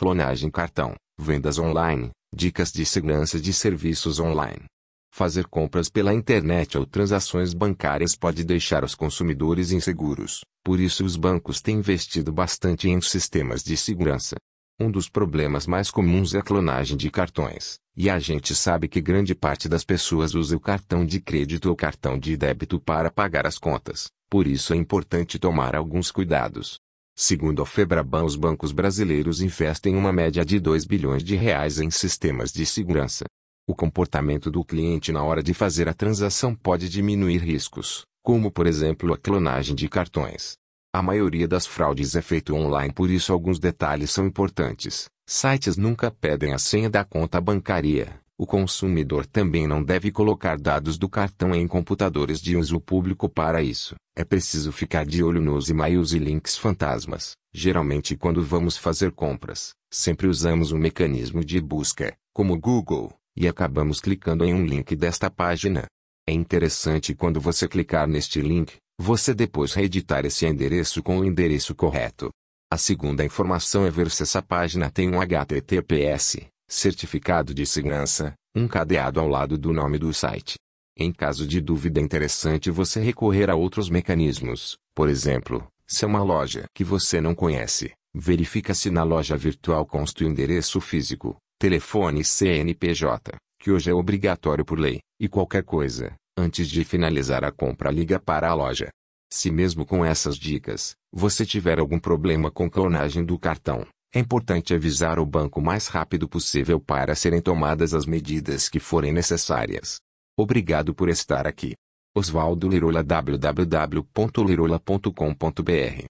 clonagem cartão, vendas online, dicas de segurança de serviços online. Fazer compras pela internet ou transações bancárias pode deixar os consumidores inseguros, por isso os bancos têm investido bastante em sistemas de segurança. Um dos problemas mais comuns é a clonagem de cartões, e a gente sabe que grande parte das pessoas usa o cartão de crédito ou cartão de débito para pagar as contas, por isso é importante tomar alguns cuidados. Segundo a Febraban, os bancos brasileiros investem uma média de R$ 2 bilhões em sistemas de segurança. O comportamento do cliente na hora de fazer a transação pode diminuir riscos, como por exemplo a clonagem de cartões. A maioria das fraudes é feito online, por isso alguns detalhes são importantes. Sites nunca pedem a senha da conta bancária. O consumidor também não deve colocar dados do cartão em computadores de uso público. Para isso, é preciso ficar de olho nos e-mails e links fantasmas. Geralmente quando vamos fazer compras, sempre usamos um mecanismo de busca, como Google, e acabamos clicando em um link desta página. É interessante quando você clicar neste link, você depois reeditar esse endereço com o endereço correto. A segunda informação é ver se essa página tem um HTTPS, certificado de segurança, um cadeado ao lado do nome do site. Em caso de dúvida, é interessante você recorrer a outros mecanismos. Por exemplo, se é uma loja que você não conhece, verifica se na loja virtual consta o endereço físico, telefone e CNPJ, que hoje é obrigatório por lei, e qualquer coisa. Antes de finalizar a compra, liga para a loja. Se mesmo com essas dicas, você tiver algum problema com clonagem do cartão, é importante avisar o banco o mais rápido possível para serem tomadas as medidas que forem necessárias. Obrigado por estar aqui. Osvaldo Lirola, www.lirola.com.br